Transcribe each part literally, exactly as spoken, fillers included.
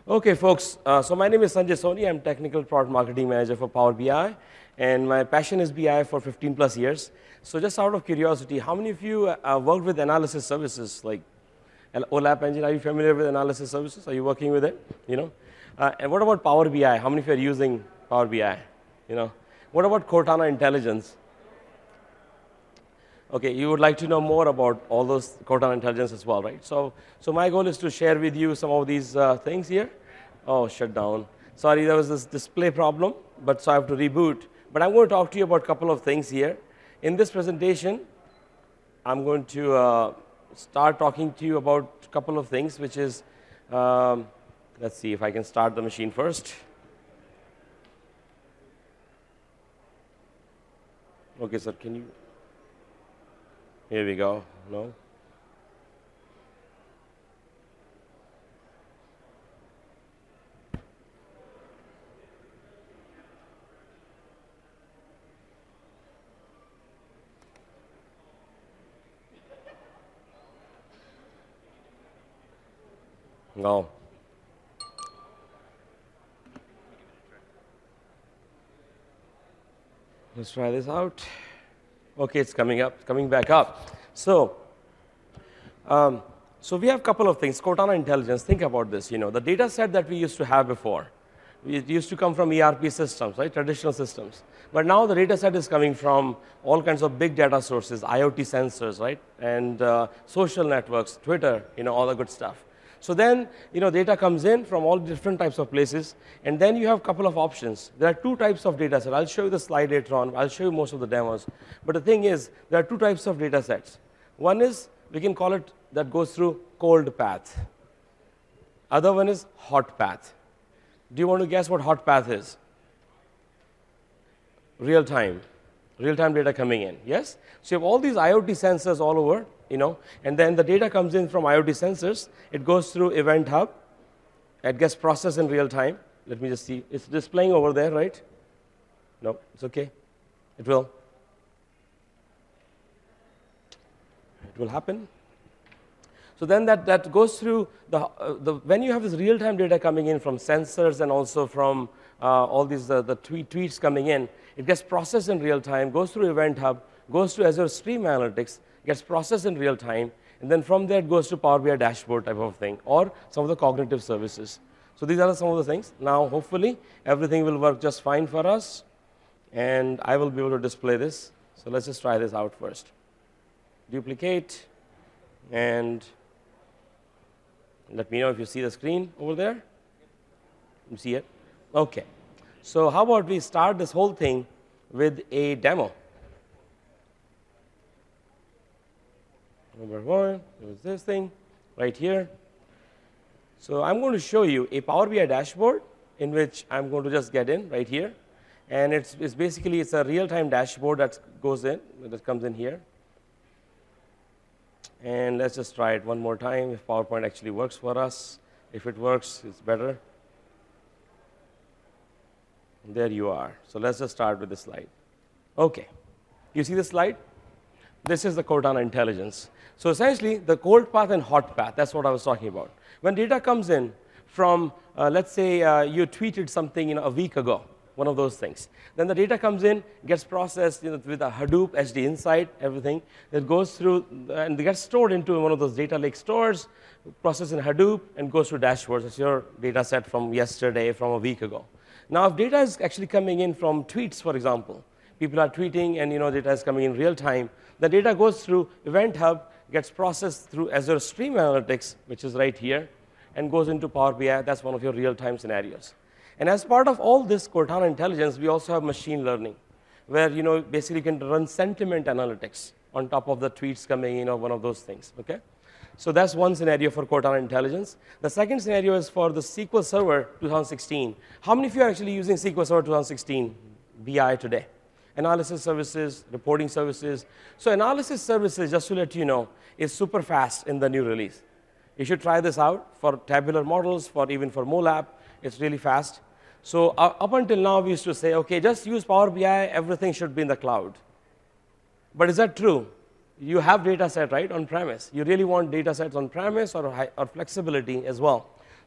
Okay, folks, uh, so my name is Sanjay Soni. I'm Technical Product Marketing Manager for Power B I, and my passion is B I for fifteen plus years. So just out of curiosity, how many of you uh, worked with analysis services like OLAP Engine? Are you familiar with analysis services? Are you working with it? You know, uh, and what about Power B I? How many of you are using Power B I? You know, what about Cortana Intelligence? Okay, you would like to know more about all those Cortana Intelligence as well, right? So, so my goal is to share with you some of these uh, things here. Oh, shut down. Sorry, there was this display problem, but so I have to reboot. But I'm going to talk to you about a couple of things here. In this presentation, I'm going to uh, start talking to you about a couple of things, which is, um, let's see if I can start the machine first. Okay, sir, can you? Here we go. No? No. Let's try this out. Okay, it's coming up, coming back up. So, um, so we have a couple of things. Cortana Intelligence, think about this. You know, the data set that we used to have before, it used to come from E R P systems, right, traditional systems. But now the data set is coming from all kinds of big data sources, IoT sensors, right, and uh, social networks, Twitter, you know, all the good stuff. So then, you know, data comes in from all different types of places, and then you have a couple of options. There are two types of data sets. I'll show you the slide later on. I'll show you most of the demos. But the thing is, there are two types of data sets. One is, we can call it, that goes through cold path. Other one is hot path. Do you want to guess what hot path is? Real time. Real time data coming in, yes? So you have all these IoT sensors all over, you know, and then the data comes in from IoT sensors. It goes through Event Hub. It gets processed in real time. Let me just see. It's displaying over there, right? No, it's okay. It will. It will happen. So then that, that goes through, the, uh, the when you have this real-time data coming in from sensors and also from uh, all these uh, the tweet, tweets coming in, it gets processed in real time, goes through Event Hub, goes to Azure Stream Analytics, gets processed in real time, and then from there it goes to Power B I dashboard type of thing, or some of the cognitive services. So these are some of the things. Now, hopefully, everything will work just fine for us, and I will be able to display this. So let's just try this out first. Duplicate, and let me know if you see the screen over there. You see it? Okay. So how about we start this whole thing with a demo. Number one, there's this thing right here. So I'm going to show you a Power B I dashboard in which I'm going to just get in right here. And it's, it's basically, it's a real-time dashboard that goes in, that comes in here. And let's just try it one more time if PowerPoint actually works for us. If it works, it's better. And there you are. So let's just start with this slide. Okay. You see the slide? This is the Cortana Intelligence. So essentially, the cold path and hot path, that's what I was talking about. When data comes in from, uh, let's say uh, you tweeted something you know, a week ago, one of those things. Then the data comes in, gets processed you know, with a Hadoop, H D Insight, everything. It goes through and gets stored into one of those data lake stores, processed in Hadoop, and goes to dashboards. It's your data set from yesterday, from a week ago. Now, if data is actually coming in from tweets, for example, people are tweeting and you know data is coming in real time, the data goes through Event Hub, gets processed through Azure Stream Analytics, which is right here, and goes into Power B I. That's one of your real-time scenarios. And as part of all this Cortana Intelligence, we also have machine learning, where you know basically you can run sentiment analytics on top of the tweets coming in or one of those things. Okay, so that's one scenario for Cortana Intelligence. The second scenario is for the S Q L Server twenty sixteen. How many of you are actually using S Q L Server twenty sixteen B I today? Analysis services, reporting services. So analysis services, just to let you know, is super fast in the new release. You should try this out for tabular models, for even for MOLAP. It's really fast. So uh, up until now, we used to say, okay, just use Power B I, everything should be in the cloud. But is that true? You have data set, right, on premise. You really want data sets on premise or, high, or flexibility as well.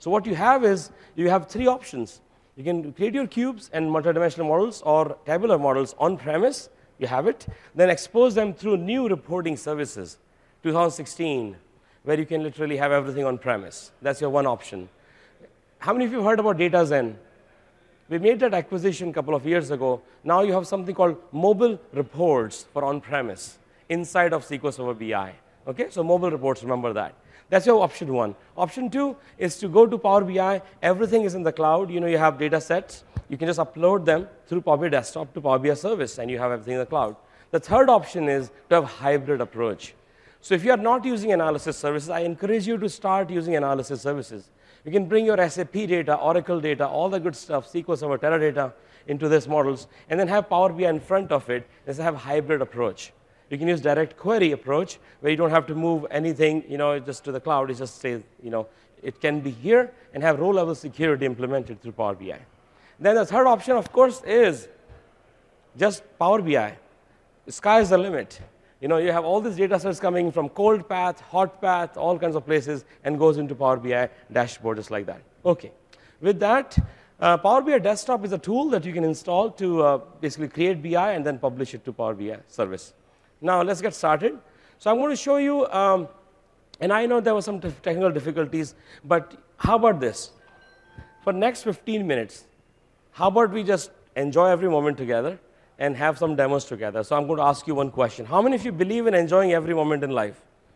So what you have is, you have three options. You can create your cubes and multidimensional models or tabular models on-premise, you have it, then expose them through new reporting services, two thousand sixteen, where you can literally have everything on-premise. That's your one option. How many of you have heard about DataZen? We made that acquisition a couple of years ago. Now you have something called mobile reports for on-premise inside of S Q L Server B I. Okay, so mobile reports, remember that. That's your option one. Option two is to go to Power B I. Everything is in the cloud. You know, you have data sets. You can just upload them through Power B I Desktop to Power B I Service, and you have everything in the cloud. The third option is to have a hybrid approach. So if you are not using analysis services, I encourage you to start using analysis services. You can bring your S A P data, Oracle data, all the good stuff, S Q L Server, Teradata into these models, and then have Power B I in front of it, and have a hybrid approach. You can use direct query approach, where you don't have to move anything, you know, just to the cloud. It just says, you know, it can be here and have row-level security implemented through Power B I. Then the third option, of course, is just Power B I. The sky is the limit. You know, you have all these data sets coming from cold path, hot path, all kinds of places, and goes into Power B I dashboard just like that. Okay. With that, uh, Power B I Desktop is a tool that you can install to uh, basically create B I and then publish it to Power B I Service. Now let's get started. So I'm going to show you, um, and I know there were some technical difficulties, but how about this? For next fifteen minutes, how about we just enjoy every moment together and have some demos together? So I'm going to ask you one question. How many of you believe in enjoying every moment in life?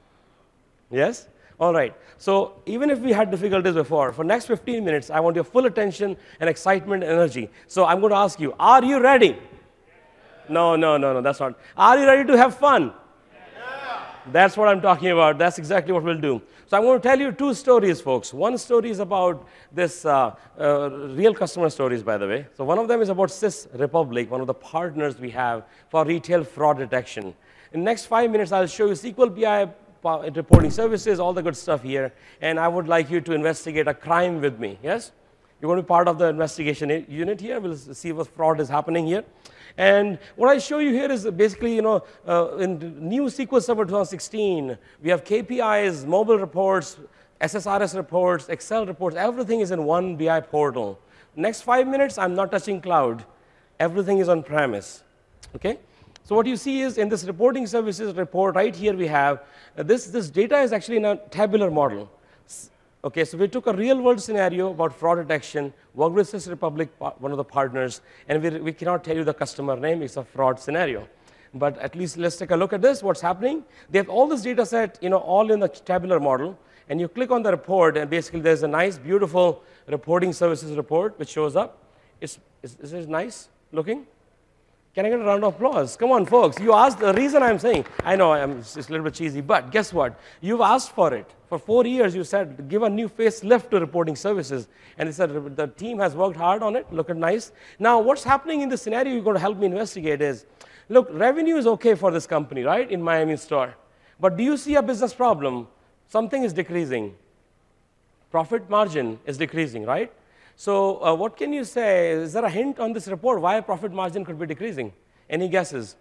Yes? All right. So even if we had difficulties before, for next fifteen minutes, I want your full attention and excitement and energy. So I'm going to ask you, are you ready? No, no, no, no, that's not. Are you ready to have fun? Yeah. That's what I'm talking about. That's exactly what we'll do. So I'm going to tell you two stories, folks. One story is about this, uh, uh, real customer stories, by the way. So one of them is about Sys Republic, one of the partners we have for retail fraud detection. In the next five minutes, I'll show you S Q L B I reporting services, all the good stuff here. And I would like you to investigate a crime with me, yes? You're going to be part of the investigation unit here. We'll see what fraud is happening here. And what I show you here is basically, you know, uh, in new S Q L Server twenty sixteen, we have K P Is, mobile reports, S S R S reports, Excel reports. Everything is in one B I portal. Next five minutes, I'm not touching cloud. Everything is on premise. Okay? So what you see is in this reporting services report right here we have, uh, this, this data is actually in a tabular model. Okay, so we took a real-world scenario about fraud detection, worked with Sys Republic, one of the partners, and we, we cannot tell you the customer name. It's a fraud scenario. But at least let's take a look at this, what's happening. They have all this data set, you know, all in the tabular model, and you click on the report, and basically there's a nice, beautiful reporting services report which shows up. It's, is, is it nice looking? Can I get a round of applause? Come on, folks. You asked, the reason I'm saying, I know I'm, it's a little bit cheesy, but guess what? You've asked for it. For four years, you said, give a new facelift to reporting services. And they said, the team has worked hard on it, looking nice. Now, what's happening in the scenario you're going to help me investigate is, look, revenue is okay for this company, right, in Miami store. But do you see a business problem? Something is decreasing. Profit margin is decreasing, right? So uh, what can you say? Is there a hint on this report why profit margin could be decreasing? Any guesses?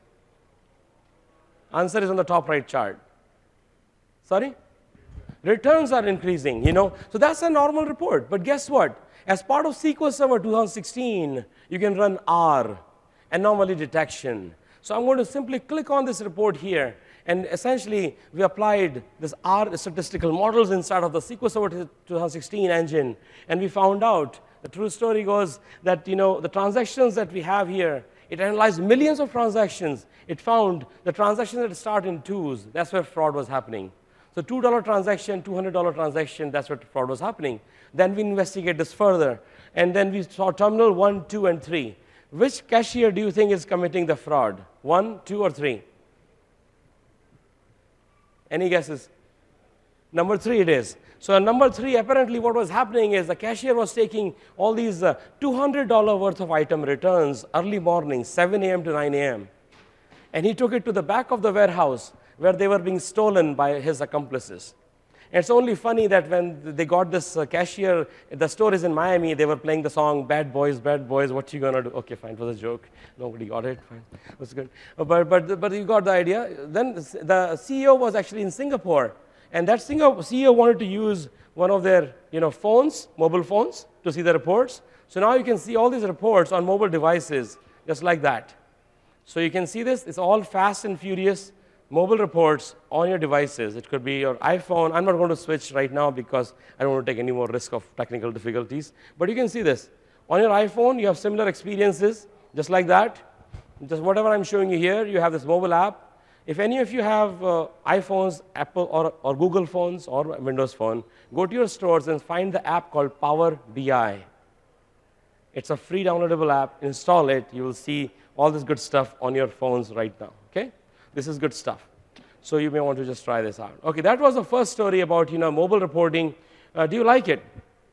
Answer is on the top right chart. Sorry? Returns are increasing, you know. So that's a normal report. But guess what? As part of S Q L Server twenty sixteen, you can run R, anomaly detection. So I'm going to simply click on this report here. And essentially, we applied this R statistical models inside of the S Q L Server twenty sixteen engine. And we found out, the true story goes that, you know, the transactions that we have here, it analyzed millions of transactions. It found the transactions that start in twos. That's where fraud was happening. So two dollar transaction, two hundred dollar transaction, that's where fraud was happening. Then we investigate this further. And then we saw terminal one, two, and three. Which cashier do you think is committing the fraud? One, two, or three? Any guesses? Number three it is. So number three, apparently what was happening is the cashier was taking all these uh, two hundred dollar worth of item returns early morning, seven A M to nine A M And he took it to the back of the warehouse where they were being stolen by his accomplices. And it's only funny that when they got this uh, cashier, the store is in Miami, they were playing the song, Bad Boys, Bad Boys, what you gonna do? Okay, fine, it was a joke. Nobody got it, fine, it was good. But, but, but you got the idea. Then the C E O was actually in Singapore. And that C E O wanted to use one of their you know, phones, mobile phones, to see the reports. So now you can see all these reports on mobile devices, just like that. So you can see this. It's all fast and furious mobile reports on your devices. It could be your iPhone. I'm not going to switch right now because I don't want to take any more risk of technical difficulties. But you can see this. On your iPhone, you have similar experiences, just like that. Just whatever I'm showing you here, you have this mobile app. If any of you have uh, iPhones, Apple, or, or Google phones, or Windows phone, go to your stores and find the app called Power B I. It's a free downloadable app. Install it. You will see all this good stuff on your phones right now. Okay? This is good stuff. So you may want to just try this out. Okay, that was the first story about you know, mobile reporting. Uh, do you like it?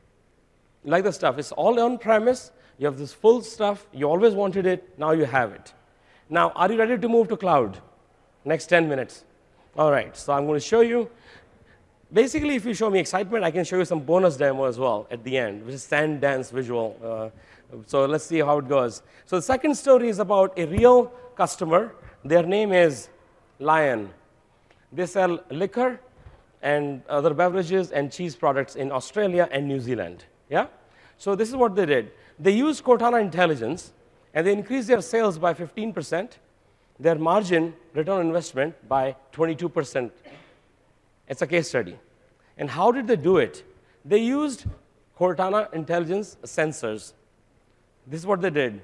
You like the stuff? It's all on-premise. You have this full stuff. You always wanted it. Now you have it. Now, are you ready to move to cloud? Next ten minutes. All right, so I'm going to show you. Basically, if you show me excitement, I can show you some bonus demo as well at the end, which is sand dance visual. Uh, so let's see how it goes. So the second story is about a real customer. Their name is Lion. They sell liquor and other beverages and cheese products in Australia and New Zealand. Yeah? So this is what they did. They used Cortana Intelligence, and they increased their sales by fifteen percent, their margin, return on investment, by twenty-two percent. It's a case study. And how did they do it? They used Cortana Intelligence sensors. This is what they did.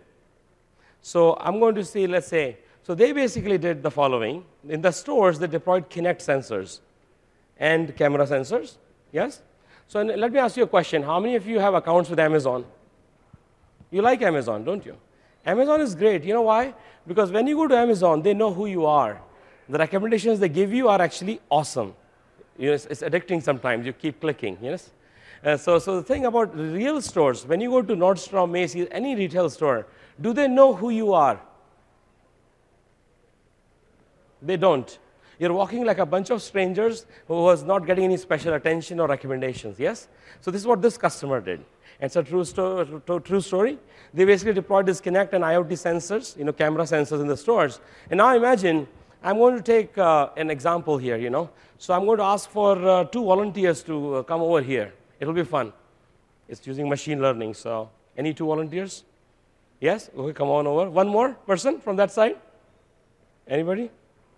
So I'm going to see, let's say, so they basically did the following. In the stores, they deployed Kinect sensors and camera sensors. Yes? So let me ask you a question. How many of you have accounts with Amazon? You like Amazon, don't you? Amazon is great. You know why? Because when you go to Amazon, they know who you are. The recommendations they give you are actually awesome. You know, it's, it's addicting sometimes. You keep clicking. Yes? Uh, so, so the thing about real stores, when you go to Nordstrom, Macy's, any retail store, do they know who you are? They don't. You're walking like a bunch of strangers who was not getting any special attention or recommendations. Yes? So this is what this customer did. And it's a true, sto true story. They basically deployed this Kinect and IoT sensors, you know, camera sensors in the stores. And now imagine, I'm going to take uh, an example here, you know. So I'm going to ask for uh, two volunteers to uh, come over here. It'll be fun. It's using machine learning. So any two volunteers? Yes? Okay, come on over. One more person from that side? Anybody?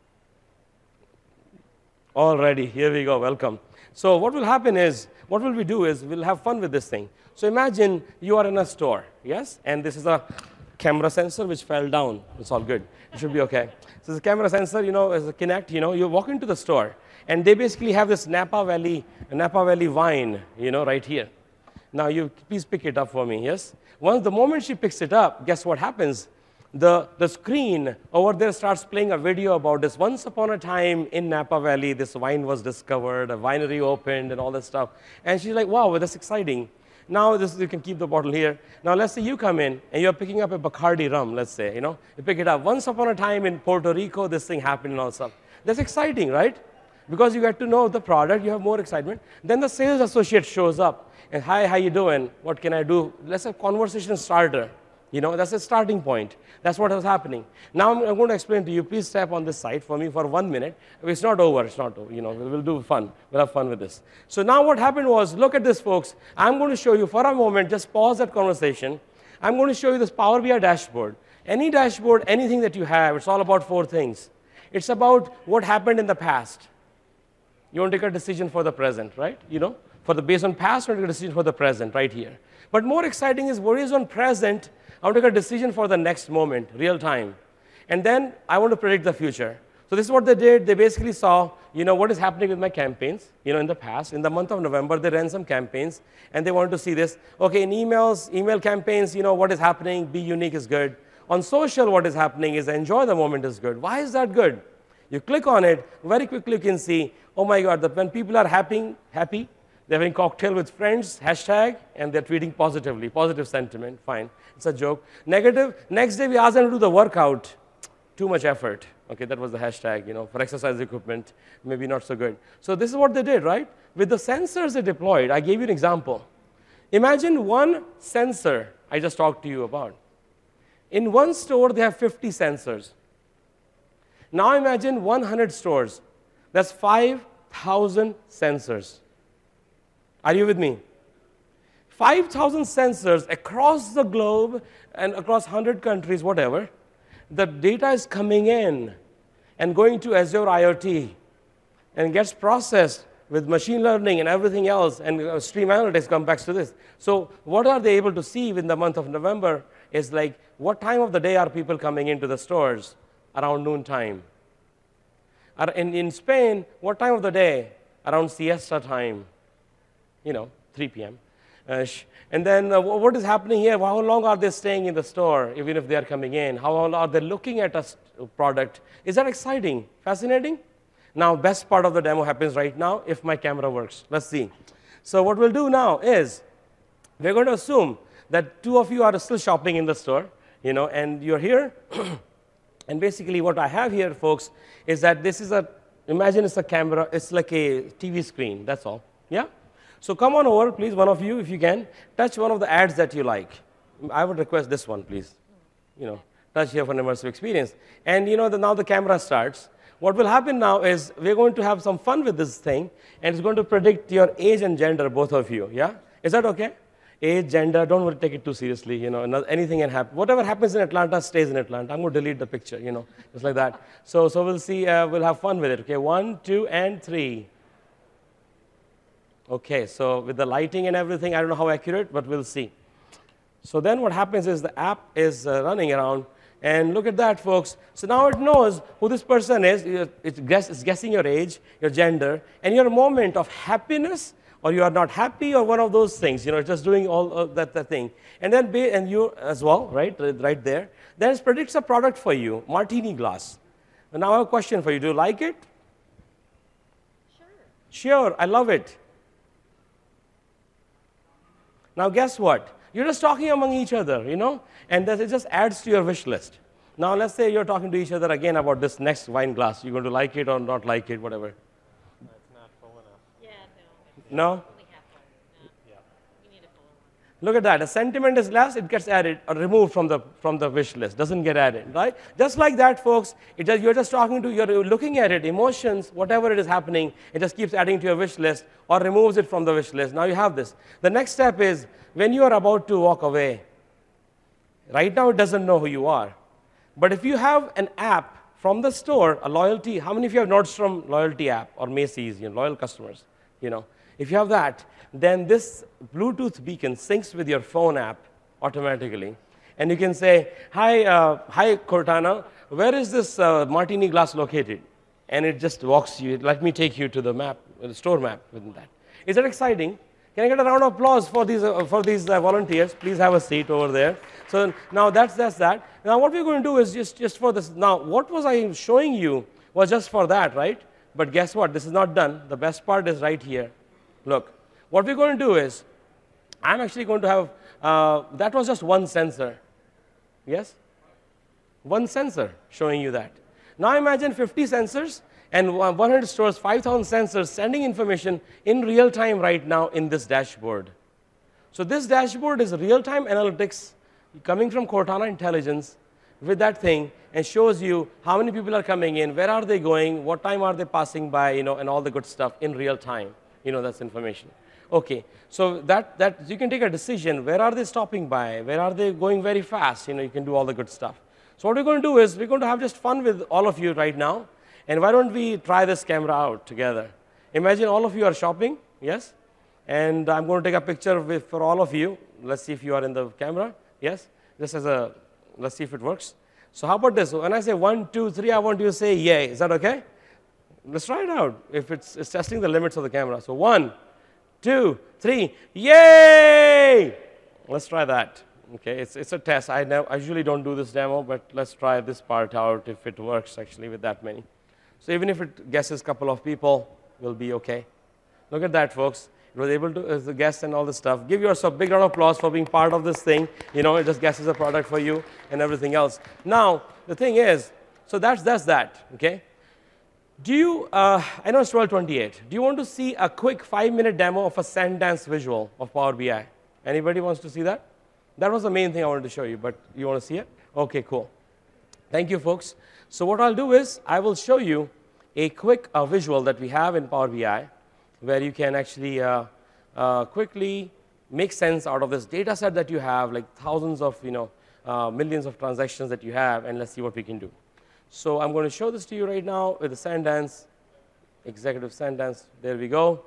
Alrighty, here we go. Welcome. So what will happen is, what will we do is, we'll have fun with this thing. So imagine you are in a store, yes? And this is a camera sensor which fell down. It's all good. It should be okay. So the camera sensor, you know, is a Kinect. You know, you walk into the store, and they basically have this Napa Valley, Napa Valley wine, you know, right here. Now, you please pick it up for me, yes? Once the moment she picks it up, guess what happens? The, the screen over there starts playing a video about this. Once upon a time in Napa Valley, this wine was discovered, a winery opened, and all that stuff. And she's like, wow, that's exciting. Now this, you can keep the bottle here. Now let's say you come in, and you're picking up a Bacardi rum, let's say. You know, you pick it up. Once upon a time in Puerto Rico, this thing happened and all stuff. That's exciting, right? Because you get to know the product, you have more excitement. Then the sales associate shows up. And, hi, how you doing? What can I do? Let's say conversation starter. You know, that's a starting point. That's what was happening. Now I'm, I'm going to explain to you. Please step on this side for me for one minute. It's not over. It's not over. You know, we'll, we'll do fun. We'll have fun with this. So now what happened was, look at this, folks. I'm going to show you for a moment. Just pause that conversation. I'm going to show you this Power B I dashboard. Any dashboard, anything that you have, it's all about four things. It's about what happened in the past. You want to take a decision for the present, right? You know, for the based on past, you want to take a decision for the present, right here. But more exciting is what is on present. I want to take a decision for the next moment, real time. And then I want to predict the future. So this is what they did. They basically saw, you know, what is happening with my campaigns, you know, in the past. In the month of November, they ran some campaigns, and they wanted to see this. Okay, in emails, email campaigns, you know, what is happening, be unique is good. On social, what is happening is enjoy the moment is good. Why is that good? You click on it, very quickly you can see, oh my God, that when people are happy, happy, they're having cocktail with friends, hashtag, and they're tweeting positively, positive sentiment, fine. It's a joke. Negative, next day we ask them to do the workout. Too much effort. Okay, that was the hashtag, you know, for exercise equipment, maybe not so good. So this is what they did, right? With the sensors they deployed, I gave you an example. Imagine one sensor I just talked to you about. In one store, they have fifty sensors. Now imagine one hundred stores. That's five thousand sensors. Are you with me? five thousand sensors across the globe and across one hundred countries, whatever. The data is coming in and going to Azure IoT and gets processed with machine learning and everything else, and uh, Stream Analytics comes back to this. So what are they able to see in the month of November is like, what time of the day are people coming into the stores? Around noon time. In, in Spain, what time of the day? Around siesta time, you know, three P M Uh, and then uh, what is happening here? How long are they staying in the store, even if they are coming in? How long are they looking at a product? Is that exciting, fascinating? Now, best part of the demo happens right now if my camera works. Let's see. So what we'll do now is we're going to assume that two of you are still shopping in the store, you know, and you're here. And basically what I have here, folks, is that this is a, imagine it's a camera, it's like a T V screen, that's all, yeah? So come on over, please, one of you, if you can, touch one of the ads that you like. I would request this one, please. You know, touch here for an immersive experience. And you know, the, now the camera starts. What will happen now is we're going to have some fun with this thing, and it's going to predict your age and gender, both of you, yeah? Is that okay? Age, gender, don't worry, take it too seriously, you know, anything can happen. Whatever happens in Atlanta stays in Atlanta. I'm going to delete the picture, you know, just like that. So, so we'll see, uh, we'll have fun with it, okay? One, two, and three. Okay, so with the lighting and everything, I don't know how accurate, but we'll see. So then what happens is the app is uh, running around, and look at that, folks. So now it knows who this person is. It's, guess, it's guessing your age, your gender, and your moment of happiness, or you are not happy, or one of those things. You know, it's just doing all of that, that thing. And then, and you as well, right, right there. Then it predicts a product for you, martini glass. And now I have a question for you. Do you like it? Sure. Sure, I love it. Now guess what? You're just talking among each other, you know, and that it just adds to your wish list. Now let's say you're talking to each other again about this next wine glass. You're going to like it or not like it, whatever. It's not full enough. Yeah, no. No? Only half one. No. Yeah. We need a fuller one. Look at that. A sentiment is less, it gets added or removed from the from the wish list. Doesn't get added, right? Just like that, folks. It just, you're just talking to, you're looking at it, emotions, whatever it is happening, it just keeps adding to your wish list or removes it from the wish list. Now you have this. The next step is when you are about to walk away. Right now it doesn't know who you are. But if you have an app from the store, a loyalty, how many of you have Nordstrom loyalty app or Macy's, you know, loyal customers, you know? If you have that, then this Bluetooth beacon syncs with your phone app automatically. And you can say, hi, uh, hi Cortana, where is this uh, martini glass located? And it just walks you, let me take you to the map, the store map within that. Is that exciting? Can I get a round of applause for these, uh, for these uh, volunteers? Please have a seat over there. So now that's, that's that. Now what we're going to do is just, just for this. Now what was I showing you was just for that, right? But guess what? This is not done. The best part is right here. Look, what we're going to do is, I'm actually going to have, uh, that was just one sensor. Yes? One sensor showing you that. Now imagine fifty sensors and one hundred stores, five thousand sensors sending information in real time right now in this dashboard. So this dashboard is real-time analytics coming from Cortana Intelligence with that thing and shows you how many people are coming in, where are they going, what time are they passing by, you know, and all the good stuff in real time. You know, that's information. Okay, so that, that you can take a decision, where are they stopping by, where are they going very fast, you know, you can do all the good stuff. So what we're going to do is we're going to have just fun with all of you right now, and why don't we try this camera out together. Imagine all of you are shopping, yes? And I'm going to take a picture with, for all of you. Let's see if you are in the camera, yes? This is a, let's see if it works. So how about this? So when I say one, two, three, I want you to say yay. Is that okay? Let's try it out. If it's, it's testing the limits of the camera. So one, two, three, yay! Let's try that. Okay, it's, it's a test. I, nev I usually don't do this demo, but let's try this part out if it works actually with that many. So even if it guesses a couple of people, we'll be okay. Look at that, folks. It was able to uh, guess and all this stuff. Give yourself a big round of applause for being part of this thing. You know, it just guesses a product for you and everything else. Now, the thing is, so that's, that's that, okay? Do you, uh, I know it's twelve twenty-eight. Do you want to see a quick five-minute demo of a Sandance visual of Power B I? Anybody wants to see that? That was the main thing I wanted to show you, but you want to see it? Okay, cool. Thank you, folks. So what I'll do is I will show you a quick uh, visual that we have in Power B I, where you can actually uh, uh, quickly make sense out of this data set that you have, like thousands of, you know, uh, millions of transactions that you have, and let's see what we can do. So I'm going to show this to you right now with the Sandance, executive Sandance. There we go.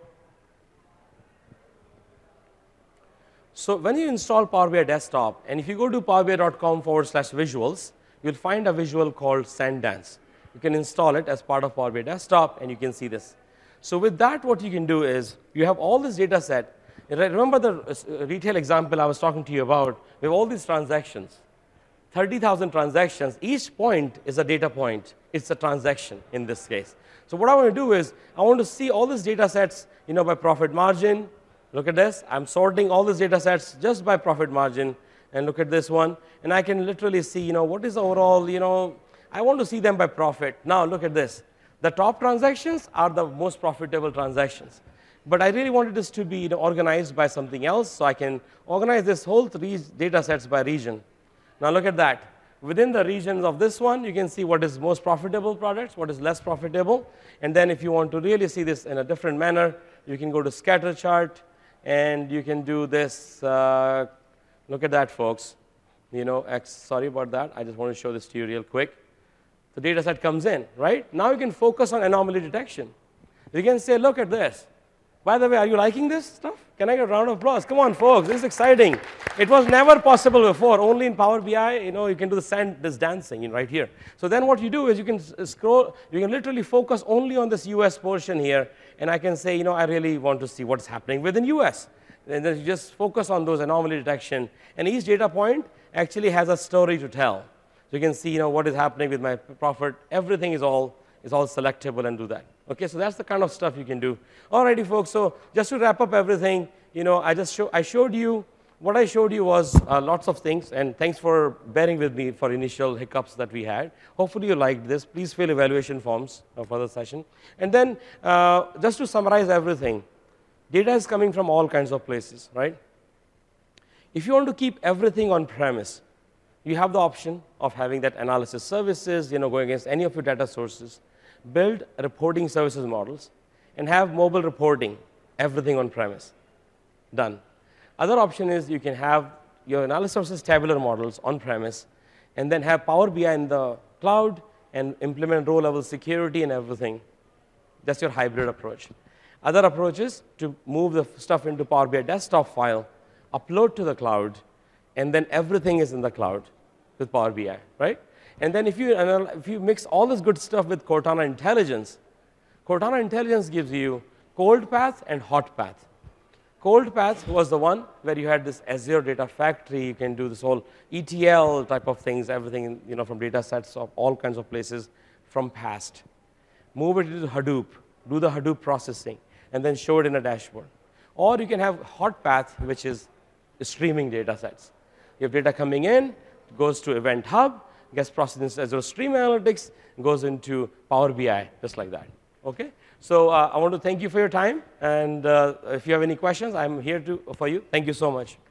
So when you install Power B I Desktop, and if you go to powerbi.com forward slash visuals, you'll find a visual called Sandance. You can install it as part of Power B I Desktop, and you can see this. So with that, what you can do is you have all this data set. Remember the retail example I was talking to you about? We have all these transactions, thirty thousand transactions. Each point is a data point. It's a transaction in this case. So what I want to do is I want to see all these data sets, you know, by profit margin. Look at this. I'm sorting all these data sets just by profit margin. And look at this one. And I can literally see, you know, what is the overall, you know, I want to see them by profit. Now look at this. The top transactions are the most profitable transactions. But I really wanted this to be, you know, organized by something else, so I can organize this whole three data sets by region. Now look at that. Within the regions of this one, you can see what is most profitable products, what is less profitable. And then if you want to really see this in a different manner, you can go to scatter chart, and you can do this. Uh, look at that, folks. You know, X, sorry about that. I just want to show this to you real quick. The data set comes in, right? Now you can focus on anomaly detection. You can say, look at this. By the way, are you liking this stuff? Can I get a round of applause? Come on, folks. This is exciting. It was never possible before. Only in Power B I, you know, you can do the sand, this dancing in right here. So then what you do is you can scroll. You can literally focus only on this U S portion here. And I can say, you know, I really want to see what's happening within U S. And then you just focus on those anomaly detection. And each data point actually has a story to tell. So you can see, you know, what is happening with my profit. Everything is all is all selectable and do that. Okay, so that's the kind of stuff you can do. Alrighty, folks. So just to wrap up everything, you know, I just show, I showed you what I showed you was uh, lots of things, and thanks for bearing with me for initial hiccups that we had. Hopefully you liked this. Please fill evaluation forms uh, for the session. And then uh, just to summarize everything, data is coming from all kinds of places, right? If you want to keep everything on premise, you have the option of having that analysis services, you know, going against any of your data sources, build reporting services models, and have mobile reporting, everything on premise. Done. Other option is you can have your analysis services tabular models on premise, and then have Power B I in the cloud and implement row-level security and everything. That's your hybrid approach. Other approach is to move the stuff into Power B I desktop file, upload to the cloud, and then everything is in the cloud with Power B I, right? And then if you, if you mix all this good stuff with Cortana Intelligence, Cortana Intelligence gives you cold path and hot path. Cold path was the one where you had this Azure Data Factory. You can do this whole E T L type of things, everything, you know, from data sets of all kinds of places from past. Move it into Hadoop, do the Hadoop processing, and then show it in a dashboard. Or you can have hot path, which is streaming data sets. You have data coming in, goes to Event Hub, gets processed in Azure Stream Analytics, goes into Power B I, just like that. Okay? So uh, I want to thank you for your time, and uh, if you have any questions, I'm here to, for you. Thank you so much.